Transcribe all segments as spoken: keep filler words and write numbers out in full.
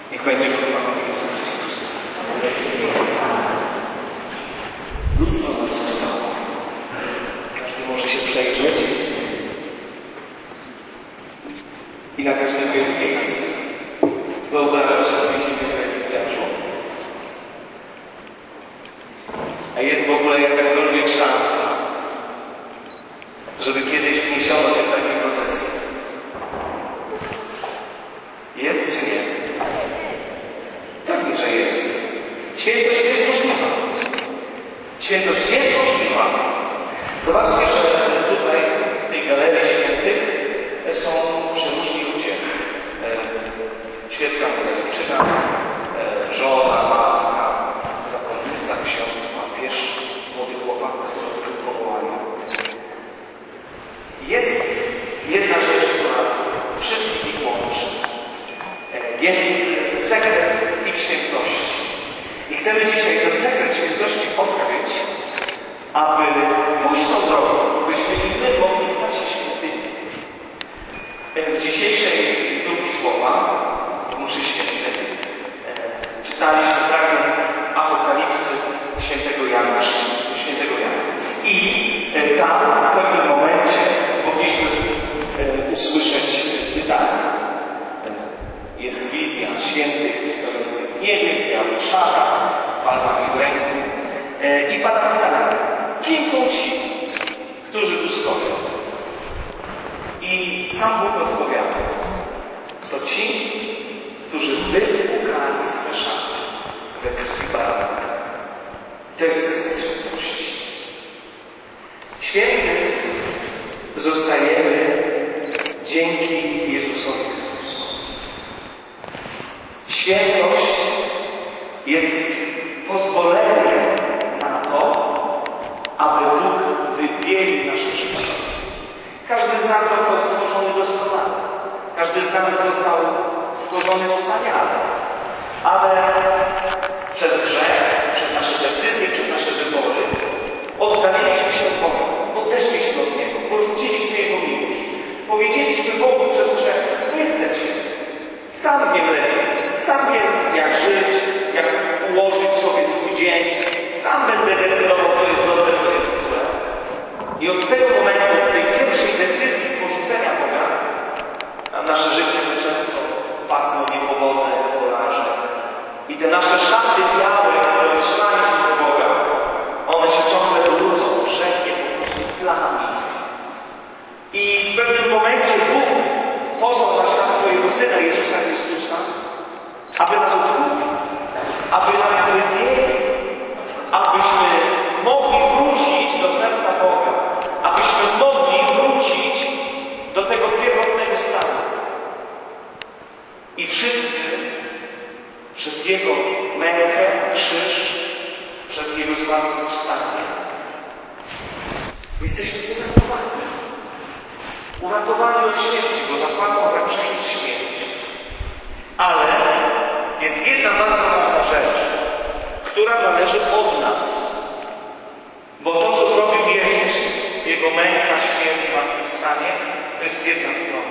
Niech będzie pochwalony Jezus Chrystus. Mnóstwo nam zostało. Każdy może się przejrzeć. I na każdego jest miejsce. Wyobraź sobie siebie w wiatrzu. A jest w ogóle jakakolwiek szansa, żeby kiedyś wniesiono cię w takiej procesji? Jest czy nie? Pewnie, że jest. Świętość jest możliwa. Świętość jest możliwa. Zobaczcie, że tutaj w tej galerii świętych są przeróżni ludzie. Świecka dziewczyna, żona, matka, zakonnica, ksiądz, papież, młody chłopak, który odkrył powołanie. Jest jedna rzecz, która wszystkich ich łączy. Jest sekret ich świętości. I chcemy dzisiaj ten sekret świętości odkryć, aby pójść tą drogą, byśmy i my mogli stać się świętymi. W dzisiejszej liturgii słowa, w mszy świętej, czytaliśmy fragment Apokalipsy świętego Jana, świętego Jana. I tam w pewnym momencie mogliśmy usłyszeć pytanie. Jest wizja świętych stojących w niebie, w białych szatach, z palmami w ręku. I pada pytanie, kim są ci, którzy tu stoją? I sam Bóg odpowiada. To ci, którzy wypłukali swe szaty we krwi baranka. To jest sekret świętości. Święty zostajemy dzięki Jezusowi Chrystusowi. Świętość jest pozwoleniem na to, aby Bóg wybielił nasze życie. Każdy z nas został stworzony doskonale. Każdy z nas został stworzony wspaniale. Ale przez grzech, przez nasze decyzje, przez nasze wybory oddaliliśmy się od Boga. Odeszliśmy od Niego. Porzuciliśmy Jego miłość. Powiedzieliśmy Bogu przez grzech, nie chcę Cię. Sam wiem lepiej. Sam wiem, jak żyć, jak ułożyć sobie swój dzień. Sam będę decydował, co jest dobre, co jest złe. I od tego momentu, od tej pierwszej decyzji porzucenia Boga, a nasze życie to często pasmo niepowodze, polarze. I te nasze szaty białe, które otrzymaliśmy do Boga, one się ciągle brudzą, grzechnie po prostu plami. I w pewnym momencie Bóg posłał na świat swojego Syna Jezusa Chrystusa, aby nas odkupił, aby nas wymienił, abyśmy mogli wrócić do serca Boga, abyśmy mogli wrócić do tego pierwotnego stanu. I wszyscy przez Jego mękę, krzyż, przez Jego zmartwychwstanie jesteśmy uratowani. Uratowani od śmierci, bo zapłatą za grzech jest śmierć. Ale jest jedna bardzo ważna rzecz, która zależy od nas. Bo to, co zrobił Jezus, Jego męka, śmierć, zmartwychwstanie, to jest jedna strona.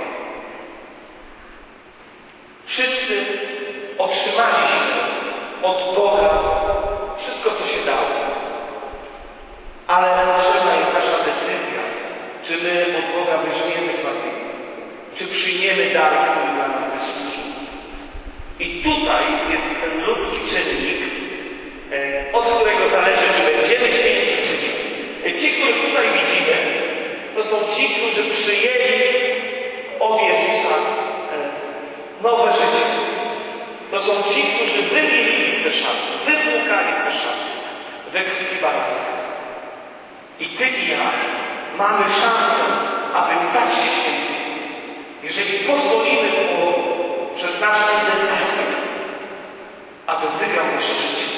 Wszyscy otrzymaliśmy od Boga wszystko, co się dało. Ale potrzebna jest nasza decyzja, czy my od Boga weźmiemy zbawienie, czy przyjmiemy dar, który dla nas wysłuży. I tutaj jest ten ludzki czynnik, od którego zależy, czy będziemy święci, czy nie. Ci, których tutaj widzimy, to są ci, którzy przyjęli od Jezusa nowe życie. To są ci, którzy wymienili swe szaty, wypłukali swe szaty we krwi baranka. I Ty i ja mamy szansę, aby stać się świętymi. Jeżeli pozwolimy Bogu przez naszą decyzję, aby wygrał nasze życie.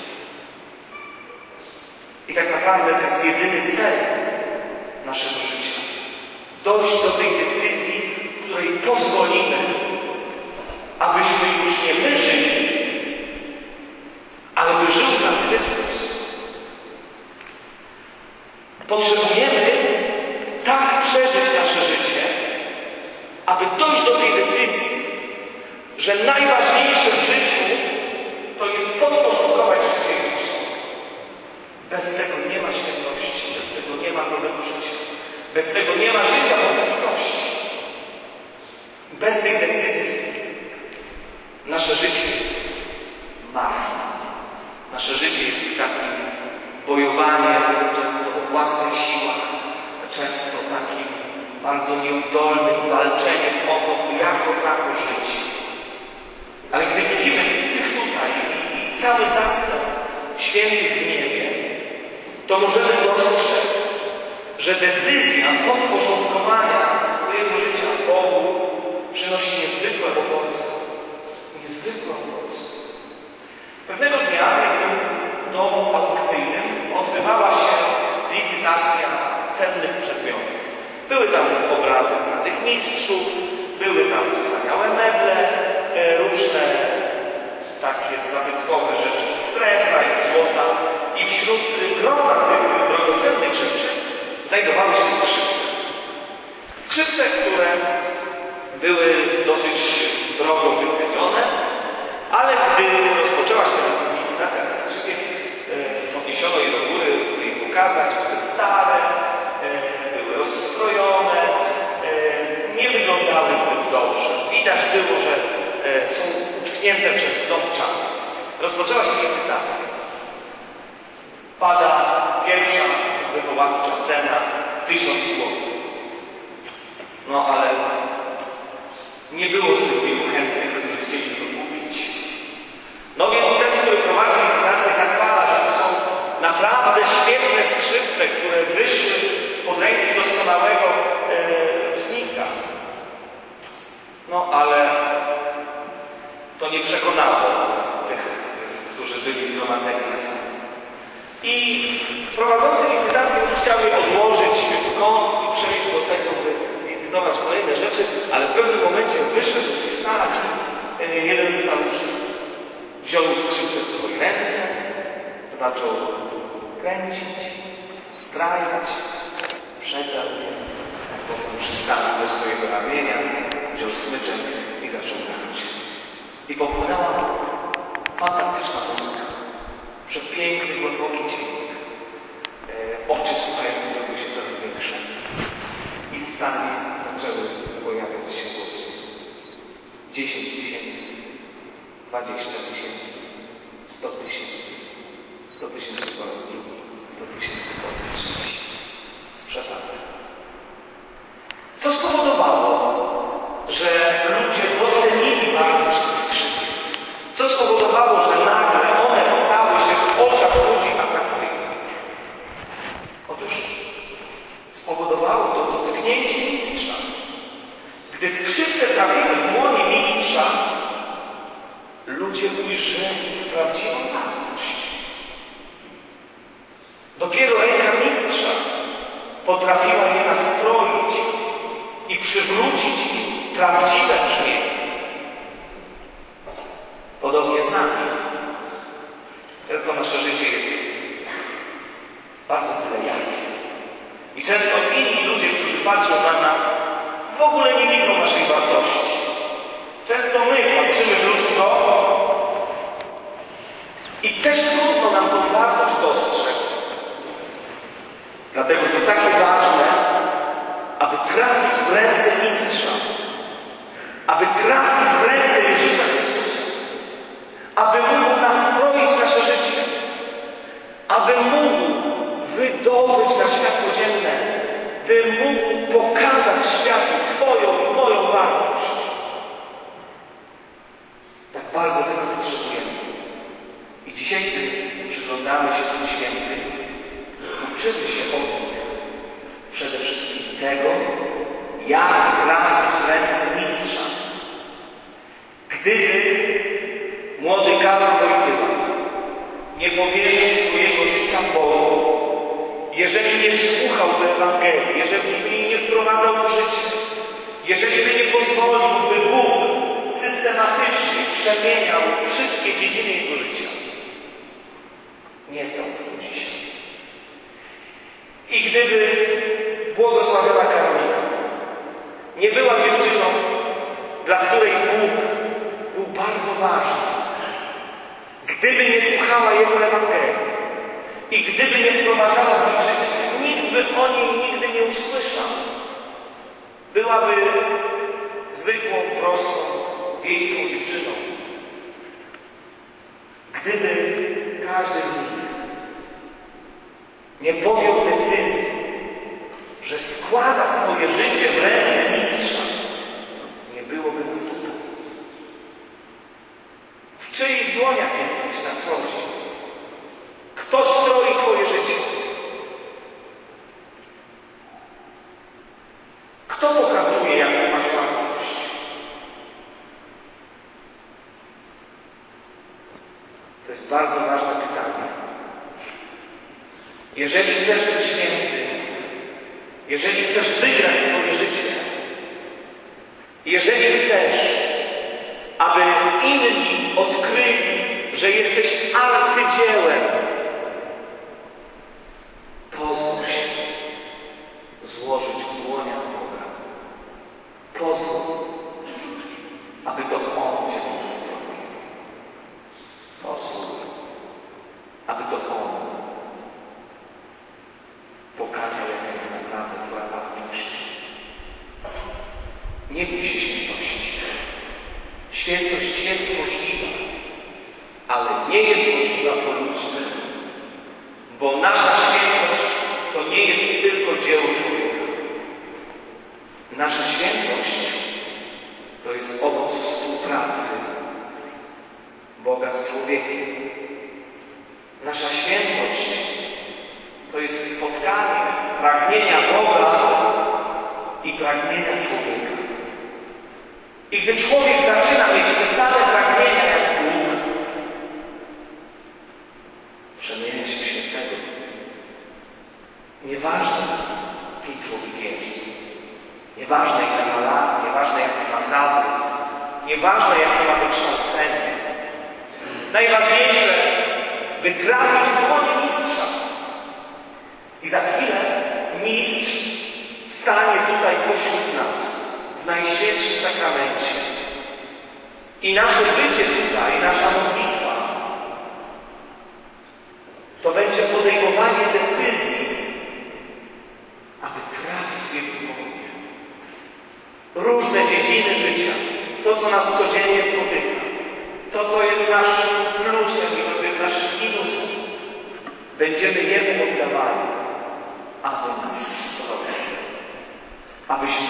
I tak naprawdę to jest jedyny cel naszego życia. Dojść do tej decyzji, w której pozwolimy, abyśmy już nie my żyli, ale by żył w nas Chrystus. Potrzebujemy tak przeżyć nasze życie, aby dojść do tej decyzji, że najważniejsze w życiu Bez tego nie ma życia możliwości. Bez tej decyzji nasze życie jest martwe. Nasze życie jest takim bojowaniem często o własnych siłach, często takim bardzo nieudolnym walczeniem o to, jako tako żyć. Ale gdy widzimy tych tutaj i cały zastęp świętych w niebie, to możemy dostrzec, że decyzja podporządkowania swojego życia Bogu przynosi niezwykłe owoce. Niezwykłe owoce. Pewnego dnia w jednym domu aukcyjnym odbywała się licytacja cennych przedmiotów. Były tam obrazy znanych mistrzów, były tam wspaniałe meble, różne takie zabytkowe rzeczy z srebra i złota. I wśród grona tych drogocennych rzeczy znajdowały się skrzypce. Skrzypce, które były dosyć drogo wycenione, ale gdy rozpoczęła się licytacja tych skrzypiec, podniesiono je do góry, by je pokazać, były stare, były rozstrojone, nie wyglądały zbyt dobrze. Widać było, że są utknięte przez ząb czasu. Rozpoczęła się licytacja. Pada pierwsza wywoławcza cena tysiąc złotych. No ale nie było zbyt wielu chętnych, którzy chcieli to kupić. No więc ten, który prowadzi licytację, zakłada, że to są naprawdę świetne skrzypce, które wyszły spod ręki doskonałego e, wznika. No ale to nie przekonało tych, którzy byli zgromadzeni na sali. I prowadzący licytację już chciał je odłożyć w kąt i przejść do tego, by licytować kolejne rzeczy, ale w pewnym momencie wyszedł z sali jeden z staruszków. Wziął skrzypce w swoje ręce, zaczął kręcić, strajać, przegrał je. Potem przystanął do swojego ramienia, wziął smyczek i zaczął grać. I popłynęła fantastyczna muzyka. Przepiękny, głęboki dźwięk. E, oczy słuchającego się coraz większe. I z sali zaczęły pojawiać się głosy. Dziesięć tysięcy, dwadzieścia tysięcy, sto tysięcy, sto tysięcy po raz drugi, sto tysięcy po raz trzeci. Sprzedane. Co spowodowało, że ludzie docenili wartość tych skrzypiec? Co spowodowało, że nagle one stały się w oczach ludzi atrakcyjne? Otóż spowodowało to dotknięcie mistrza. Gdy skrzypce trafiły w dłonie mistrza, ludzie ujrzeli prawdziwą wartość. Dopiero ręka mistrza potrafiła je nastroić i przywrócić im prawdziwe brzmienie. Podobnie z nami. Często nasze życie jest bardzo byle jakie. I często inni ludzie, którzy patrzą na nas, w ogóle nie widzą naszej wartości. Często my patrzymy w lustro i też trudno nam tą wartość dostrzec. Dlatego to takie ważne, aby trafić w ręce mistrza, aby trafić w ręce Jezusa Chrystusa, aby mógł nastroić nasze życie, aby mógł wydobyć na światło dzienne, by mógł pokazać światu Twoją i moją wartość. Tak bardzo tego potrzebujemy. I dzisiaj, gdy przyglądamy się tym świętym, uczymy się od nich przede wszystkim tego, jak trafić w ręce mistrza. Gdyby młody Karol Wojtyła nie powierzył swojego życia Bogu, jeżeli nie słuchałby Ewangelii, jeżeli by jej nie wprowadzał w życie, jeżeli by nie pozwolił, by Bóg systematycznie przemieniał wszystkie dziedziny jego życia, nie stałby tu dzisiaj. I gdyby błogosławiona Karolina nie była dziewczyną, dla której Bóg był bardzo ważny, gdyby nie słuchała Jego Ewangelii i gdyby nie wprowadzała w jej życie, nikt nikt by o niej nigdy nie usłyszał. Byłaby zwykłą, prostą, wiejską dziewczyną. Gdyby każdy z nich nie podjął decyzji, że składa swoje życie w ręce mistrza, nie byłoby nas tutaj. W czyich dłoniach jesteś na co dzień? Kto stroi twoje życie? Kto pokazuje, jaką masz wartość? To jest bardzo ważne pytanie. Jeżeli chcesz być święty, jeżeli chcesz wygrać swoje życie, jeżeli chcesz, aby inni odkryli, że jesteś arcydziełem, pozwól się złożyć w dłoniach Boga. Pozwól, aby to On Cię uzdrowił. Pozwól, aby to On pokazał, jaka jest naprawdę Twoja wartość. Nie bój się świętości. Świętość jest możliwa, ale nie jest możliwa po ludzku, bo nasza świętość to nie jest tylko dzieło człowieka. Nasza świętość to jest owoc współpracy Boga z człowiekiem. Nasza świętość to jest spotkanie pragnienia Boga i pragnienia człowieka. I gdy człowiek zaczyna mieć te same pragnienia jak Bóg, przemienia się w świętego. Nieważne, kim człowiek jest. Nieważne, ile ma lat, nieważne, jaki ma zawód, nieważne, jakie ma wykształcenie. Najważniejsze, by trafić w dłonie mistrza. I za chwilę mistrz stanie tutaj pośród nas, w Najświętszym Sakramencie. I nasze bycie tutaj, nasza modlitwa, to będzie podejmowanie decyzji, aby trafić w Jego dłonie. Różne dziedziny życia, to, co nas codziennie spotyka, to, co jest naszym plusem i to, co jest naszym minusem, będziemy Jemu oddawali, aby nas spełnił, abyśmy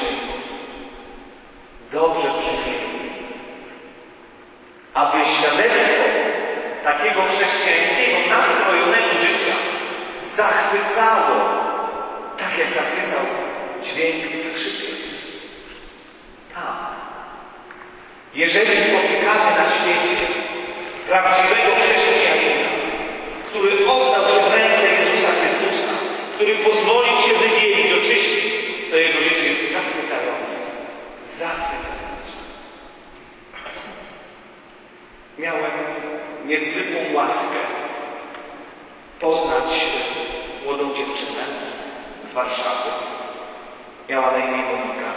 dobrze przyjęli, aby świadectwo takiego chrześcijańskiego, nastrojonego życia zachwycało, tak jak zachwycał dźwięk skrzypiec. Tak. Jeżeli spotykamy na świecie prawdziwego chrześcijanina, który oddał się w ręce Jezusa Chrystusa, który pozwolił się wybielić, oczyścić, to jego życie jest zachwycające. Zachwycające. Miałem niezwykłą łaskę poznać młodą dziewczynę z Warszawy. Miała na imię Monika.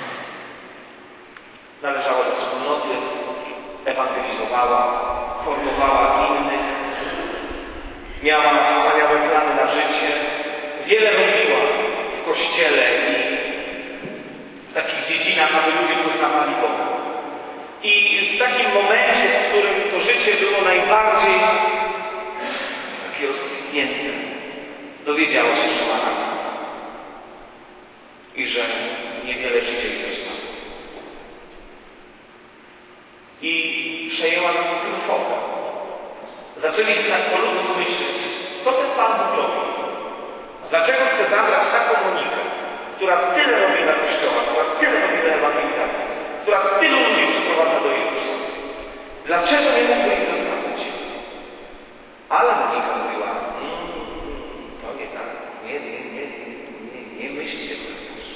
Należała do wspólnoty, ewangelizowała, formowała innych. Miała wspaniałe plany na życie. Wiele robiła w Kościele i w takich dziedzinach, aby ludzie poznawali Boga. I w takim momencie, w którym to życie było najbardziej takie rozkwitnięte, dowiedziała się, że ma raka i że niewiele życia jej zostało. I przejęła nas trwoga. Zaczęliśmy tak po ludzku myśleć, co ten Pan Bóg robi? Dlaczego chce zabrać taką Monikę, która tyle robi na kościołach, która tyle robi na ewangelizacji, która tylu ludzi przyprowadza do Jezusa? Dlaczego nie mógłby ich zostawić? Ale Monika mówiła, mmm, to nie tak, nie, nie, nie, nie, nie myślcie w ten sposób.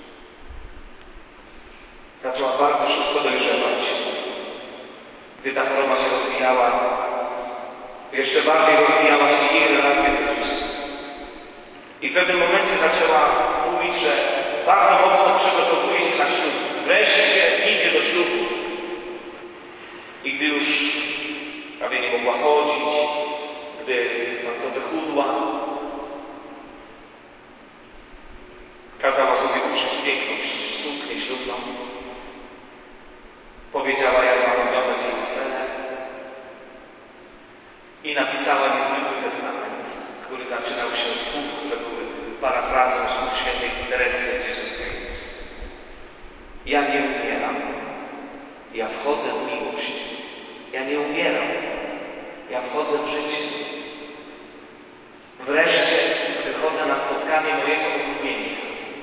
Zaczęła bardzo szybko dojrzewać. Gdy ta choroba się rozwijała, jeszcze bardziej rozwijała się jej relacja z Jezusem. I w pewnym momencie zaczęła mówić, że bardzo mocno przygotowuje się na ślub. Wreszcie idzie do ślubu. I gdy już prawie nie mogła chodzić, gdy bardzo wychudła, wróciła. Powiedziała, jak ma wyglądać jej wesele. I napisała niezwykły testament, który zaczynał się od słów, które były parafrazą słów świętej Teresy Lisieux. Ja nie umieram, ja wchodzę w miłość. Ja nie umieram, ja wchodzę w życie. Wreszcie wychodzę na spotkanie mojego ulubieńca.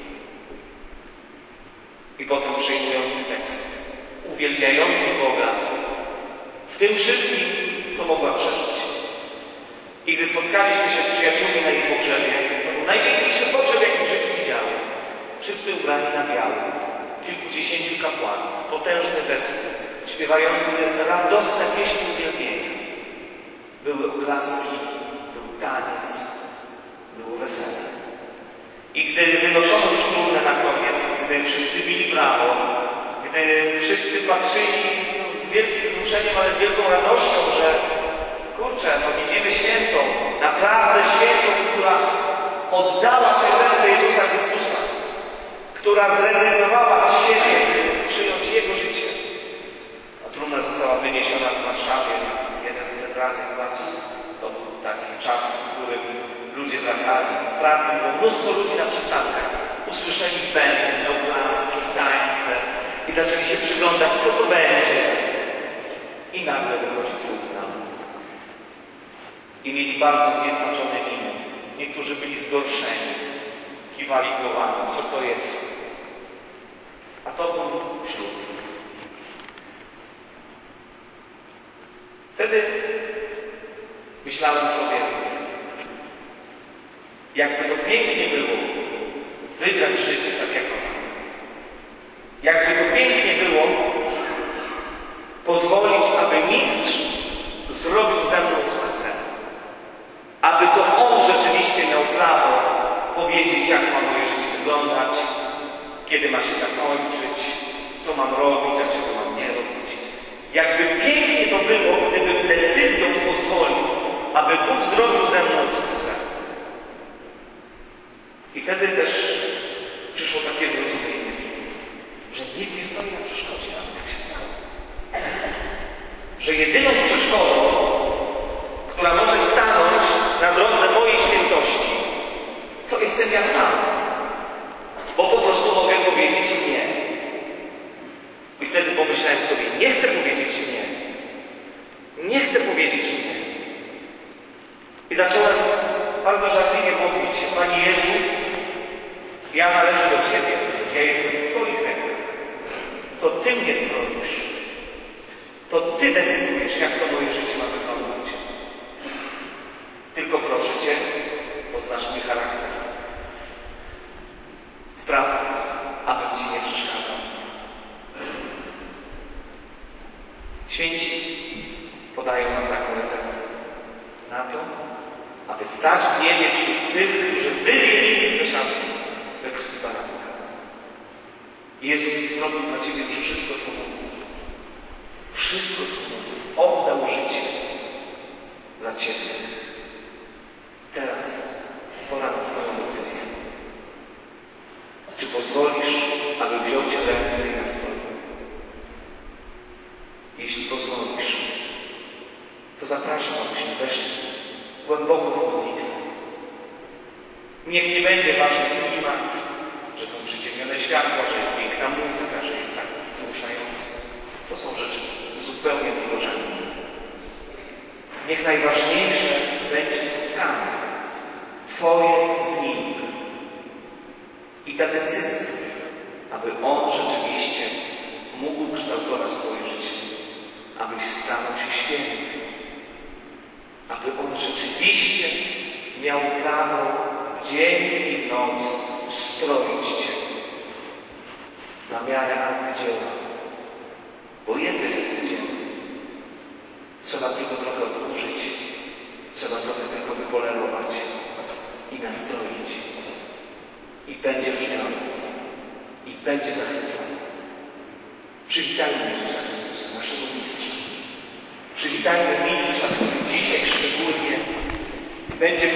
I potem przyjmujący tekst, uwielbiający Boga w tym wszystkim, co mogła przeżyć. I gdy spotkaliśmy się z przyjaciółmi na jej pogrzebie, to był najpiękniejszy pogrzeb, jaki w życiu widziałem. Wszyscy ubrani na biało, kilkudziesięciu kapłanów, potężny zespół, śpiewający radosne pieśni uwielbienia. Były oklaski, był taniec, było wesele. I gdy wynoszono już trumnę na koniec, gdy wszyscy bili brawo, gdy wszyscy patrzyli no, z wielkim wzruszeniem, ale z wielką radością, że kurczę, no widzimy świętą, naprawdę świętą, która oddała się w ręce Jezusa Chrystusa, która zrezygnowała z siebie, by przyjąć Jego życie. A trumna została wyniesiona w Warszawie na jeden z centralnych placów. To był taki czas, w którym ludzie wracali z pracy, było mnóstwo ludzi na przystankach. Usłyszeli bębny, oklaski, tańce i zaczęli się przyglądać, co to będzie. I nagle wychodzi trumna. I mieli bardzo zniesmaczone miny. Niektórzy byli zgorszeni. Kiwali głowami. Co to jest? A to był ślub. Wtedy myślałem sobie, jakby to pięknie było wygrać życie tak jak ona. Jakby to pięknie było pozwolić, aby mistrz zrobił ze mną co chce. Aby to on rzeczywiście miał prawo powiedzieć, jak ma moje życie wyglądać, kiedy ma się zakończyć, co mam robić, a czego mam nie robić. Jakby pięknie to było, gdybym decyzją pozwolił, aby Bóg zrobił ze mną co chce. I wtedy też przyszło takie zrozumienie, że nic nie stoi na przeszkodzie, ale tak się stało. Że jedyną przeszkodą, która może stanąć na drodze mojej świętości, to jestem ja sam. Bo po prostu mogę powiedzieć nie. I wtedy pomyślałem sobie, nie chcę powiedzieć nie. Nie chcę powiedzieć nie. I zacząłem bardzo żarliwie modlić się. Panie Jezu, ja należę do Ciebie. Ja jestem w Twoich rękach. To Ty mnie stroisz. To Ty decydujesz, jak to moje życie ma wyglądać. Tylko proszę Cię, poznasz mój charakter. Spraw, abym Ci nie przeszkadzał. Święci podają nam taką receptę na to, aby stać w niebie wśród tych, którzy wywielili swe szatki we krwi baranka. Jezus zrobił dla Ciebie wszystko, co mógł. Wszystko, co mógł. Oddał życie za Ciebie. Teraz pora na Twoją decyzję. Czy pozwolisz, aby wziął Cię w ręce i nastroił? Jeśli pozwolisz, to zapraszam, abyśmy weszli głęboko w modlitwę. Niech nie będzie ważny klimat, że są przyciemnione światła, że jest piękna muzyka, że jest tak wzruszająca. To są rzeczy zupełnie drugorzędne. Niech najważniejsze będzie spotkanie Twoje z Nim. I ta decyzja, aby On rzeczywiście mógł kształtować Twoje życie. Abyś stanął się święty. Aby On rzeczywiście miał prawo dzień i noc stroić Cię na miarę arcydzieła. Bo jesteś arcydziełem. Trzeba tylko trochę odkurzyć. Trzeba trochę tylko wypolerować i nastroić. I będzie brzmiał. I będzie zachwycony. Przywitajmy Jezusa Chrystusa, naszego mistrza. Przywitajmy mistrza, który dzisiaj szczególnie będzie